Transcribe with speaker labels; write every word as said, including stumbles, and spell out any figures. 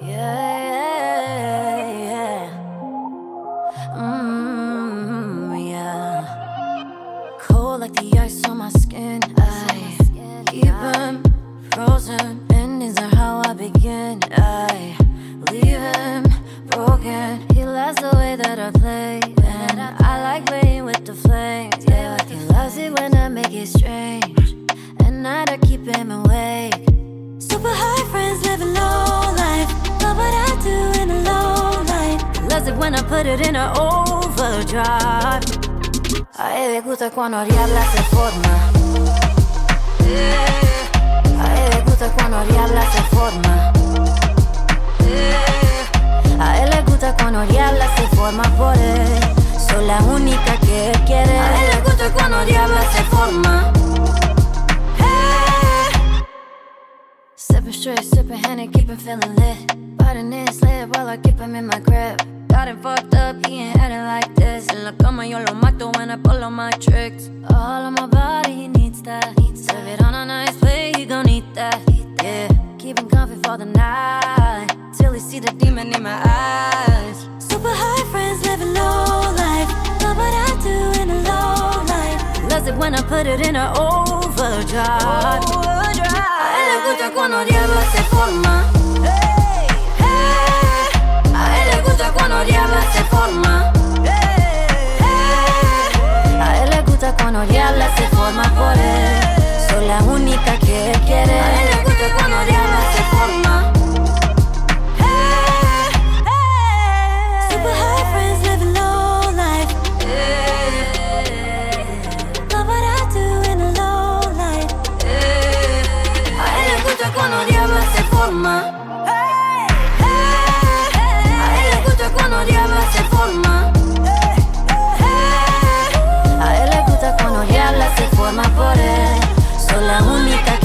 Speaker 1: Yeah, yeah. Mm, yeah. Cold like the ice on my skin. I keep him frozen. Endings are how I begin. I leave him broken. He loves the way that I play, and I like playing with the flames. Yeah, he loves it when I make it strange. At night I keep him awake. Super high friends living low life. Love what I do in a low light. Loves it when I put it in a overdrive. A él le gusta cuando diabla se forma. Yeah. A él le gusta cuando diabla se forma. Yeah. A él le gusta cuando diabla se forma por él. Soy la única que él quiere. A él le gusta cuando diabla se forma. Sipping straight, sipping Henny, keep him feeling lit. Biting in sled while I keep him in my grip. Got him fucked up, he ain't had it like this. En la cama yo lo mato when I pull on my tricks. All on my body, he needs that. Serve it on a nice plate, he gon' eat that. Yeah, keep him comfy for the night, till he see the demon in my eyes. Super high friends living low life. Love what I do in a low light. Loves it when I put it in a overdrive. Overdrive. A él le gusta cuando diabla se forma. Hey, hey. A él le gusta cuando diabla se forma. Hey, hey. A él le gusta cuando diabla se forma por él. Soy la única que él quiere. A él le gusta cuando diabla se forma. Hey, hey. Super high friends living low life. Hey. Love what I do in a low light. Hey. A él le gusta cuando diabla se forma. Hey, hey. A él le gusta cuando diabla se forma. Hey. A él le gusta cuando diabla se forma por él. Soy la única